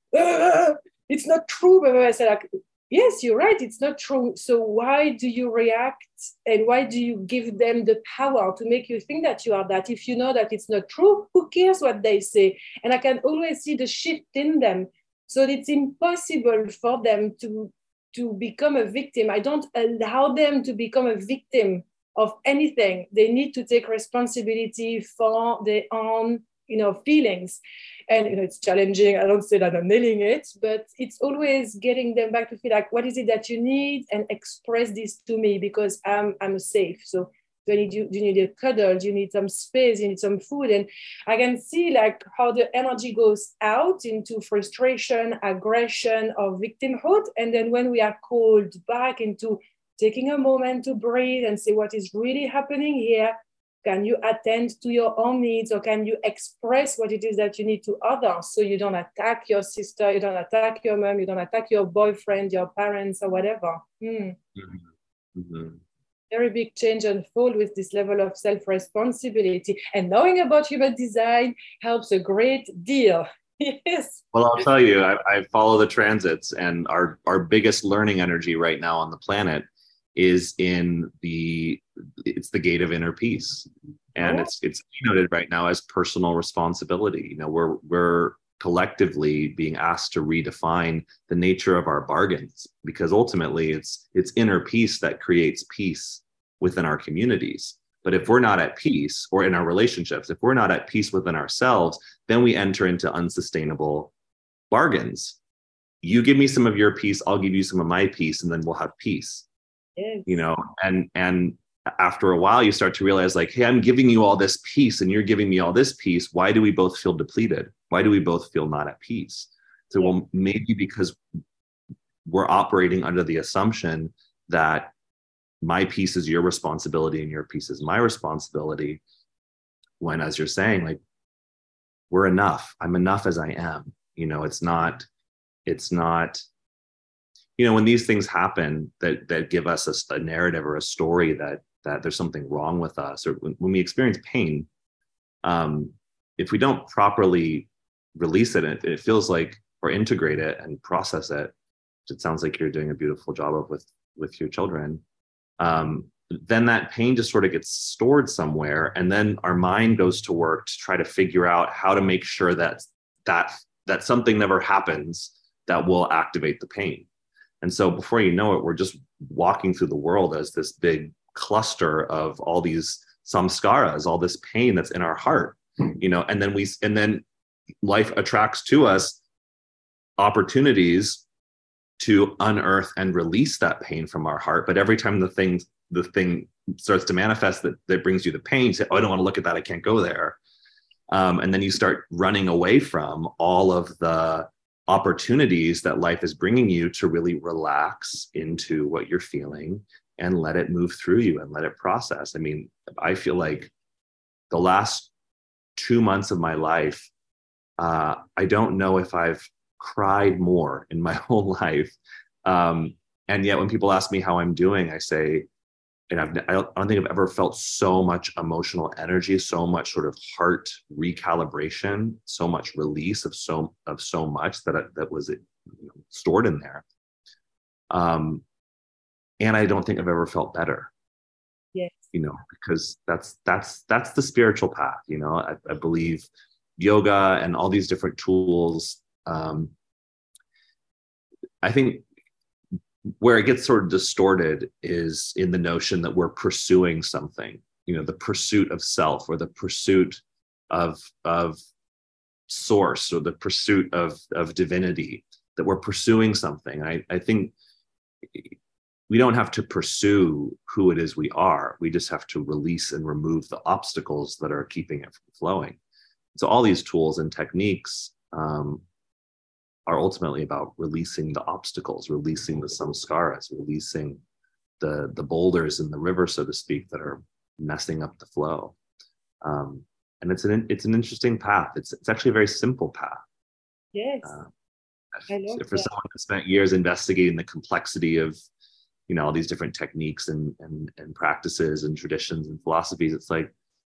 uh, it's not true. But I said, like, yes, you're right, it's not true. So why do you react, and why do you give them the power to make you think that you are that? If you know that it's not true, who cares what they say? And I can always see the shift in them. So it's impossible for them to, to become a victim. I don't allow them to become a victim of anything. They need to take responsibility for their own, you know, feelings. And, you know, it's challenging. I don't say that I'm nailing it, but it's always getting them back to feel like, what is it that you need? And express this to me, because I'm, I'm safe. So do, I need you, do you need a cuddle? Do you need some space? You need some food? And I can see like how the energy goes out into frustration, aggression, or victimhood. And then when we are called back into taking a moment to breathe and say, what is really happening here? Can you attend to your own needs, or can you express what it is that you need to others, so you don't attack your sister, you don't attack your mom, you don't attack your boyfriend, your parents, or whatever. Mm. Mm-hmm. Mm-hmm. Very big change unfold with this level of self-responsibility. And knowing about human design helps a great deal. Yes. Well, I'll tell you, I, I follow the transits, and our, our biggest learning energy right now on the planet is in the, it's the gate of inner peace. And oh. it's it's noted right now as personal responsibility. You know, we're we're collectively being asked to redefine the nature of our bargains, because ultimately it's it's inner peace that creates peace within our communities. But if we're not at peace, or in our relationships, if we're not at peace within ourselves, then we enter into unsustainable bargains. You give me some of your peace, I'll give you some of my peace, and then we'll have peace. Yes. You know, and and after a while, you start to realize like, hey, I'm giving you all this peace and you're giving me all this peace. Why do we both feel depleted? Why do we both feel not at peace? So, well, maybe because we're operating under the assumption that my peace is your responsibility and your peace is my responsibility. When, as you're saying, like, we're enough. I'm enough as I am. You know, it's not, it's not, you know, when these things happen that that give us a, a narrative or a story that that there's something wrong with us, or when, when we experience pain, um, if we don't properly release it, it, it feels like, or integrate it and process it, which it sounds like you're doing a beautiful job of with with your children. Um, then that pain just sort of gets stored somewhere, and then our mind goes to work to try to figure out how to make sure that that that something never happens that will activate the pain. And so before you know it, we're just walking through the world as this big cluster of all these samskaras, all this pain that's in our heart, you know, and then we, and then life attracts to us opportunities to unearth and release that pain from our heart. But every time the thing, the thing starts to manifest that, that brings you the pain, you say, oh, I don't want to look at that. I can't go there. Um, and then you start running away from all of the opportunities that life is bringing you to really relax into what you're feeling and let it move through you and let it process. I mean, I feel like the last two months of my life, uh, I don't know if I've cried more in my whole life. Um, and yet when people ask me how I'm doing, I say, and I've, I don't, I don't think I've ever felt so much emotional energy, so much sort of heart recalibration, so much release of so of so much that I, that was, you know, stored in there. Um, and I don't think I've ever felt better. Yes. You know, because that's that's that's the spiritual path. You know, I, I believe yoga and all these different tools. Um, I think where it gets sort of distorted is in the notion that we're pursuing something, you know, the pursuit of self or the pursuit of, of source or the pursuit of, of divinity, that we're pursuing something. I, I think we don't have to pursue who it is we are. We just have to release and remove the obstacles that are keeping it from flowing. So all these tools and techniques, um, are ultimately about releasing the obstacles, releasing the samskaras, releasing the the boulders in the river, so to speak, that are messing up the flow. Um, and it's an it's an interesting path. It's it's actually a very simple path. Yes, uh, I love for that. someone who spent years investigating the complexity of, you know, all these different techniques and and and practices and traditions and philosophies, it's like,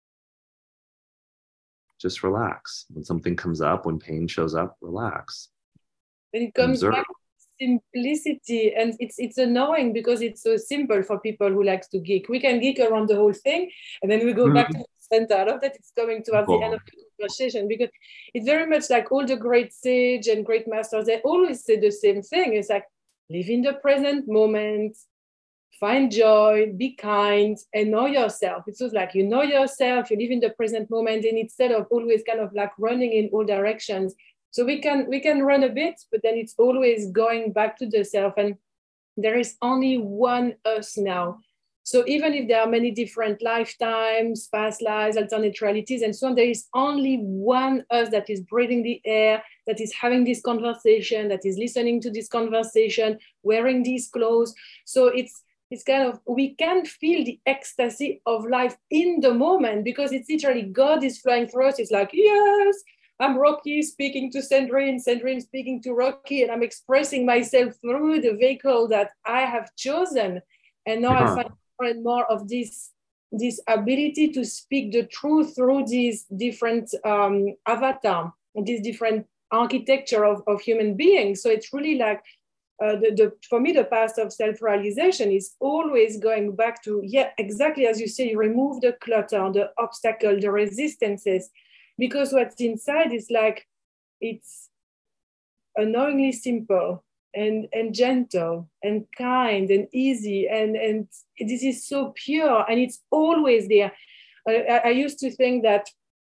just relax. When something comes up, when pain shows up, relax. When it comes Observe. back to simplicity, and it's it's annoying because it's so simple for people who likes to geek. We can geek around the whole thing, and then we go mm-hmm. back to the center. I love that it's coming towards cool. the end of the conversation, because it's very much like all the great sage and great masters, they always say the same thing. It's like, live in the present moment, find joy, be kind, and know yourself. It's just like, you know yourself, you live in the present moment, and instead of always kind of like running in all directions. So we can we can run a bit, but then it's always going back to the self. And there is only one us now. So even if there are many different lifetimes, past lives, alternate realities, and so on, there is only one us that is breathing the air, that is having this conversation, that is listening to this conversation, wearing these clothes. So it's it's kind of, we can feel the ecstasy of life in the moment, because it's literally God is flying through us. It's like, yes, I'm Rocky speaking to Sandrine, Sandrine speaking to Rocky, and I'm expressing myself through the vehicle that I have chosen. And now uh-huh. I find more and more of this, this ability to speak the truth through these different um, avatar, this different architecture of, of human beings. So it's really like, uh, the, the, for me, the path of self-realization is always going back to, yeah, exactly as you say, you remove the clutter, the obstacle, the resistances. Because what's inside is like, it's annoyingly simple and, and gentle and kind and easy. And, and this is so pure, and it's always there. I, I used to think that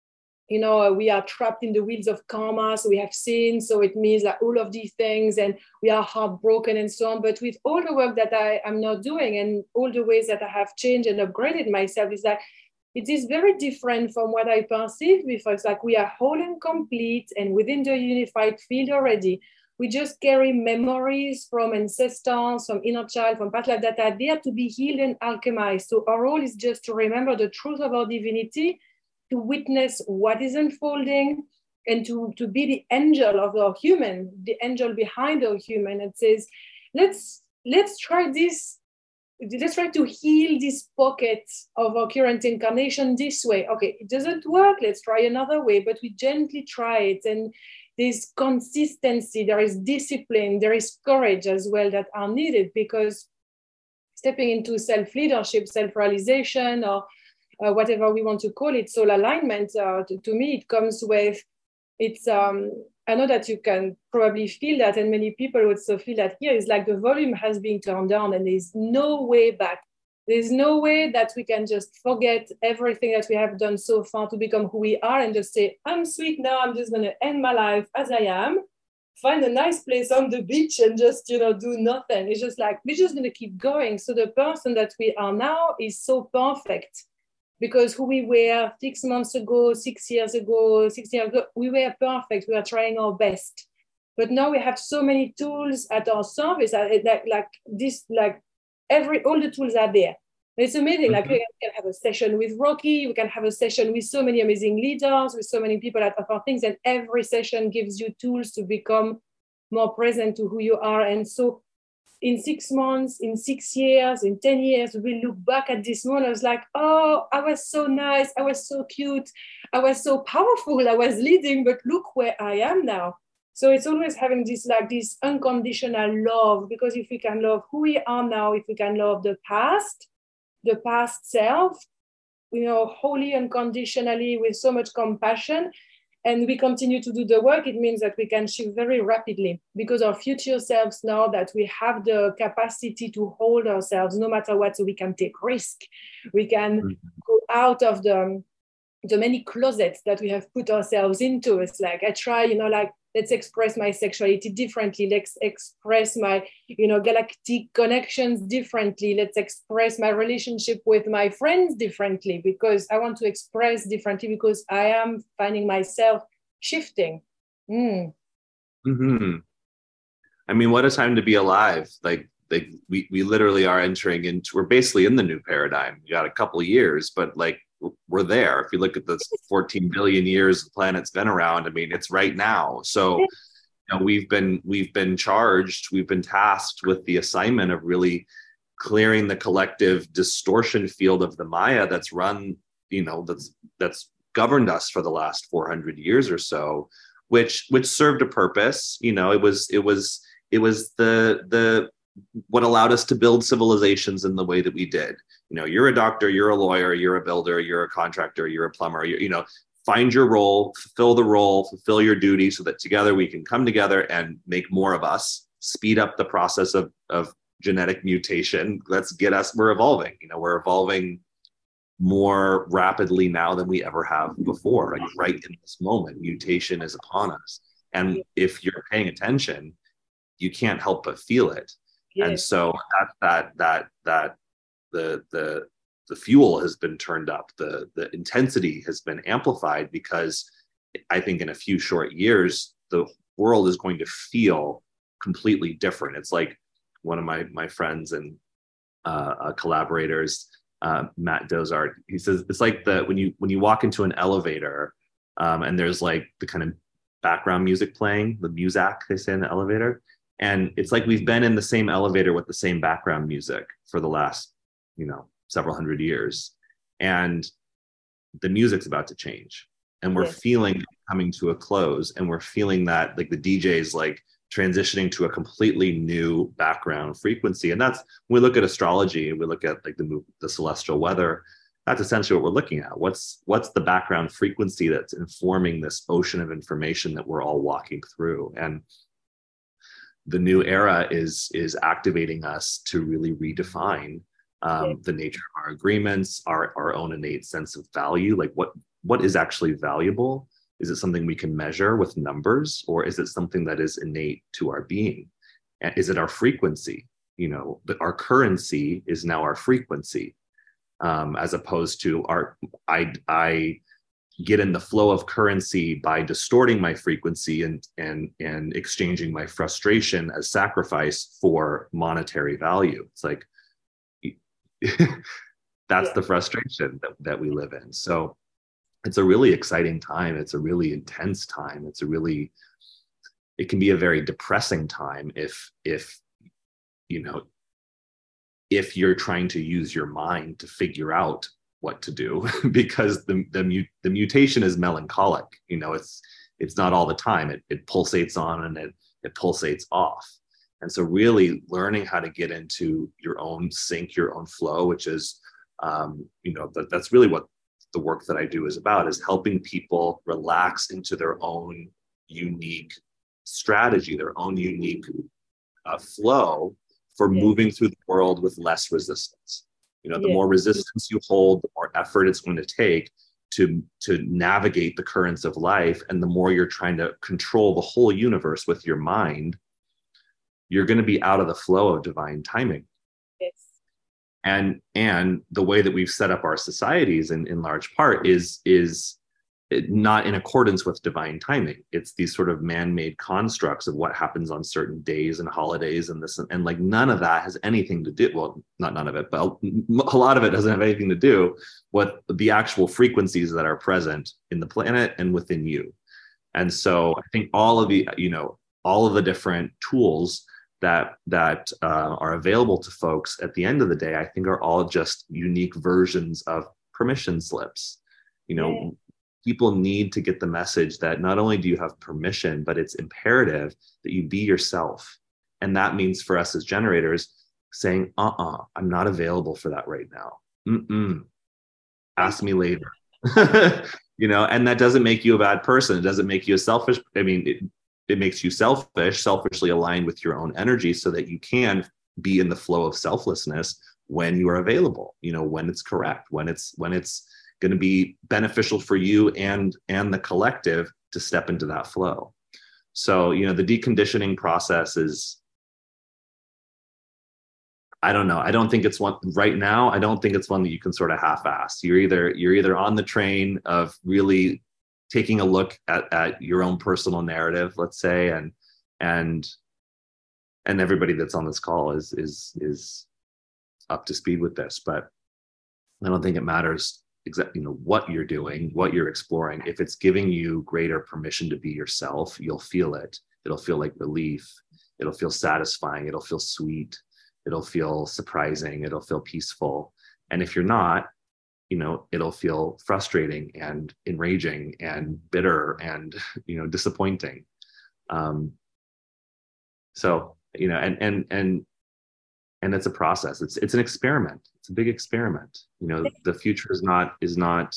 you know, we are trapped in the wheels of karma. So we have sin. So it means like all of these things and we are heartbroken and so on. But with all the work that I am now doing and all the ways that I have changed and upgraded myself, is like, it is very different from what I perceived before. It's like we are whole and complete and within the unified field already. We just carry memories from ancestors, from inner child, from past life that are there to be healed and alchemized. So our role is just to remember the truth of our divinity, to witness what is unfolding, and to, to be the angel of our human, the angel behind our human. It says, let's, let's try this. Let's try to heal this pocket of our current incarnation this way. Okay, it doesn't work. Let's try another way, but we gently try it. And there's consistency, there is discipline, there is courage as well that are needed, because stepping into self-leadership, self-realization, or uh, whatever we want to call it, soul alignment, uh, to, to me, it comes with, it's, um, I know that you can probably feel that, and many people would also feel that here is like the volume has been turned down and there's no way back. There's no way that we can just forget everything that we have done so far to become who we are and just say, I'm sweet now, I'm just gonna end my life as I am, find a nice place on the beach and just, you know, do nothing. It's just like, we're just gonna keep going. So the person that we are now is so perfect, because who we were six months ago, six years ago, six years ago, we were perfect. We are trying our best. But now we have so many tools at our service, like, like this, like every, all the tools are there. It's amazing. Mm-hmm. Like we can have a session with Rocky, we can have a session with so many amazing leaders, with so many people that offer things, and every session gives you tools to become more present to who you are. And so in six months, in six years, in ten years, we look back at this moment. I was like, oh, I was so nice. I was so cute. I was so powerful. I was leading, but look where I am now. So it's always having this, like this unconditional love, because if we can love who we are now, if we can love the past, the past self, you know, wholly unconditionally with so much compassion, and we continue to do the work, it means that we can shift very rapidly, because our future selves know that we have the capacity to hold ourselves no matter what. So we can take risk. We can mm-hmm. go out of the, the many closets that we have put ourselves into. It's like, I try, you know, like, let's express my sexuality differently. Let's express my, you know, galactic connections differently. Let's express my relationship with my friends differently, because I want to express differently, because I am finding myself shifting. Mm. Mm-hmm. I mean, what a time to be alive. Like, like we, we literally are entering into, we're basically in the new paradigm. We got a couple of years, but like, we're there. If you look at the fourteen billion years the planet's been around, I mean, it's right now. So, you know, we've been we've been charged, we've been tasked with the assignment of really clearing the collective distortion field of the Maya that's run, you know, that's that's governed us for the last four hundred years or so, which which served a purpose. You know, it was it was it was the the what allowed us to build civilizations in the way that we did. You know, you're a doctor, you're a lawyer, you're a builder, you're a contractor, you're a plumber, you're, you know, find your role, fulfill the role, fulfill your duty, so that together we can come together and make more of us, speed up the process of, of genetic mutation. Let's get us, we're evolving, you know, we're evolving more rapidly now than we ever have before. Like right in this moment, mutation is upon us. And if you're paying attention, you can't help but feel it. Yes. And so that, that, that, that, the, the, the fuel has been turned up, the, the intensity has been amplified, because I think in a few short years, the world is going to feel completely different. It's like one of my, my friends and uh, uh, collaborators, uh, Matt Dozart, he says, it's like the, when you, when you walk into an elevator um, and there's like the kind of background music playing, the muzak they say in the elevator. And it's like we've been in the same elevator with the same background music for the last, you know, several hundred years. And the music's about to change. And we're yes. feeling coming to a close. And we're feeling that like the D J's like transitioning to a completely new background frequency. And that's, when we look at astrology, we look at like the, the celestial weather, that's essentially what we're looking at. What's, what's the background frequency that's informing this ocean of information that we're all walking through? And the new era is, is activating us to really redefine um, the nature of our agreements, our, our own innate sense of value. Like what, what is actually valuable? Is it something we can measure with numbers, or is it something that is innate to our being? And is it our frequency? You know, but our currency is now our frequency, um, as opposed to our, I, I get in the flow of currency by distorting my frequency and, and, and exchanging my frustration as sacrifice for monetary value. It's like, that's yeah. the frustration that, that we live in. So it's a really exciting time. It's a really intense time. It's a really, it can be a very depressing time if, if, you know, if you're trying to use your mind to figure out what to do, because the, the, the mutation is melancholic. You know, it's, it's not all the time. It, it pulsates on and it, it pulsates off. And so really learning how to get into your own sync, your own flow, which is, um, you know, that, that's really what the work that I do is about, is helping people relax into their own unique strategy, their own unique uh, flow for yeah. moving through the world with less resistance. You know, the yeah. more resistance you hold, the more effort it's going to take to, to navigate the currents of life. And the more you're trying to control the whole universe with your mind, you're going to be out of the flow of divine timing. Yes. And, and the way that we've set up our societies in, in large part is, is not in accordance with divine timing. It's these sort of man-made constructs of what happens on certain days and holidays and this, and, and like none of that has anything to do, well, not none of it, but a lot of it doesn't have anything to do with the actual frequencies that are present in the planet and within you. And so I think all of the, you know, all of the different tools that that uh, are available to folks at the end of the day, I think are all just unique versions of permission slips. You know, yeah. people need to get the message that not only do you have permission, but it's imperative that you be yourself. And that means for us as generators saying, uh-uh, I'm not available for that right now. Mm-mm. Ask me later. You know, and that doesn't make you a bad person. It doesn't make you a selfish, I mean, it, it makes you selfish, selfishly aligned with your own energy so that you can be in the flow of selflessness when you are available, you know, when it's correct, when it's, when it's going to be beneficial for you and, and the collective to step into that flow. So, you know, the deconditioning process is, I don't know. I don't think it's one right now. I don't think it's one that you can sort of half-ass. You're either, you're either on the train of really taking a look at, at your own personal narrative, let's say, and and and everybody that's on this call is is is up to speed with this. But I don't think it matters exactly, you know, what you're doing, what you're exploring. If it's giving you greater permission to be yourself, you'll feel it. It'll feel like relief. It'll feel satisfying. It'll feel sweet. It'll feel surprising. It'll feel peaceful. And if you're not, you know, it'll feel frustrating and enraging and bitter and, you know, disappointing. Um, so, you know, and, and, and, and it's a process. It's, it's an experiment. It's a big experiment. You know, the future is not, is not,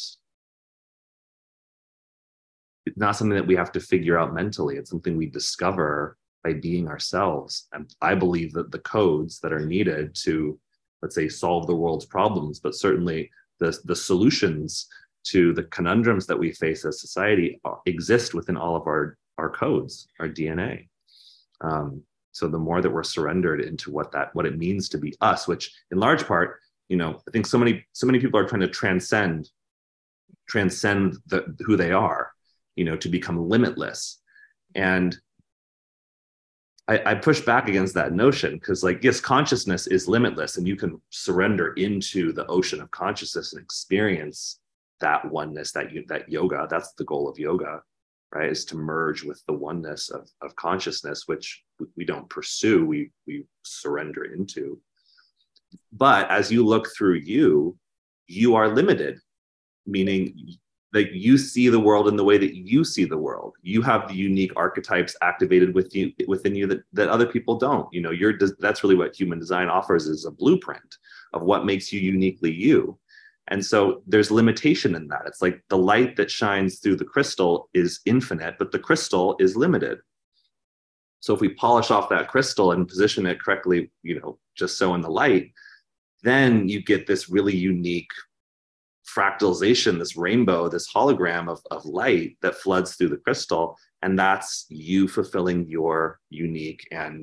it's not something that we have to figure out mentally. It's something we discover by being ourselves. And I believe that the codes that are needed to, let's say, solve the world's problems, but certainly the, the solutions to the conundrums that we face as society exist within all of our, our codes, our D N A. Um, so the more that we're surrendered into what that, what it means to be us, which in large part, you know, I think so many, so many people are trying to transcend, transcend the, who they are, you know, to become limitless. And I, I push back against that notion because, like, yes, consciousness is limitless and you can surrender into the ocean of consciousness and experience that oneness, that you, that yoga. That's the goal of yoga, right? Is to merge with the oneness of, of consciousness, which we don't pursue, we, we surrender into. But as you look through you, you are limited, meaning that you see the world in the way that you see the world. You have the unique archetypes activated with you, within you that, that other people don't. You know, you're, that's really what human design offers, is a blueprint of what makes you uniquely you. And so there's limitation in that. It's like the light that shines through the crystal is infinite, but the crystal is limited. So if we polish off that crystal and position it correctly, you know, just so in the light, then you get this really unique fractalization, this rainbow, this hologram of, of light that floods through the crystal. And that's you fulfilling your unique and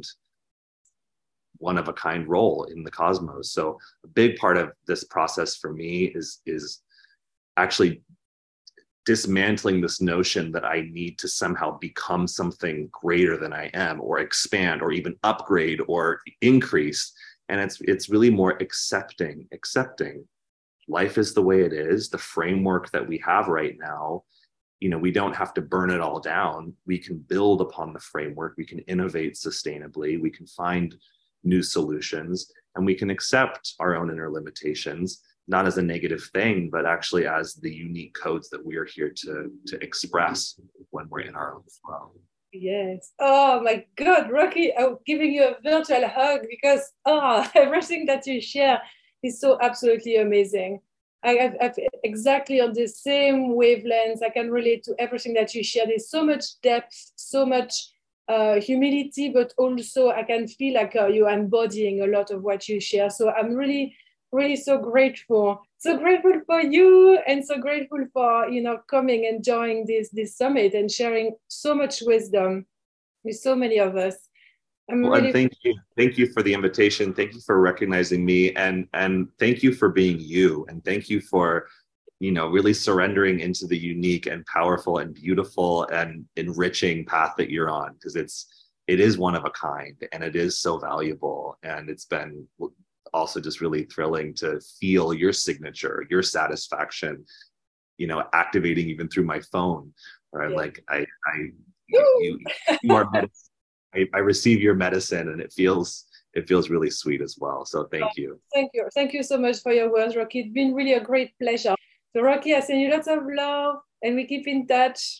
one of a kind role in the cosmos. So a big part of this process for me is, is actually dismantling this notion that I need to somehow become something greater than I am, or expand, or even upgrade or increase. And it's, it's really more accepting, accepting life is the way it is, the framework that we have right now. You know, we don't have to burn it all down. We can build upon the framework. We can innovate sustainably. We can find new solutions, and we can accept our own inner limitations, not as a negative thing, but actually as the unique codes that we are here to, to express when we're in our own flow. Yes. Oh my God, Rocky, I'm giving you a virtual hug because oh, everything that you share is so absolutely amazing. I have exactly on the same wavelengths. I can relate to everything that you share. There's so much depth, so much uh, humility, but also I can feel like uh, you're embodying a lot of what you share. So I'm really, really so grateful. So grateful for you, and so grateful for, you know, coming and joining this, this summit and sharing so much wisdom with so many of us. I'm well, really and thank you. Thank you for the invitation. Thank you for recognizing me, and, and thank you for being you. And thank you for, you know, really surrendering into the unique and powerful and beautiful and enriching path that you're on, because it's, it is one of a kind, and it is so valuable. And it's been also just really thrilling to feel your signature, your satisfaction, you know, activating even through my phone, where I'm yeah. like, I, I, you, you, you are medicine. I, I receive your medicine, and it feels, it feels really sweet as well. So thank you. Thank you. Thank you so much for your words, Rocky. It's been really a great pleasure. So Rocky, I send you lots of love, and we keep in touch.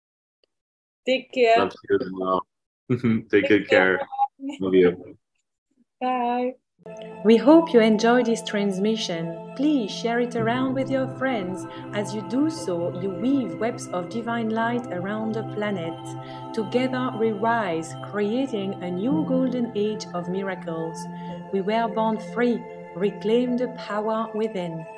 Take care. Love you as well. Take, Take good care. care. Love you. Bye. We hope you enjoyed this transmission. Please share it around with your friends. As you do so, you weave webs of divine light around the planet. Together we rise, creating a new golden age of miracles. We were born free. Reclaim the power within.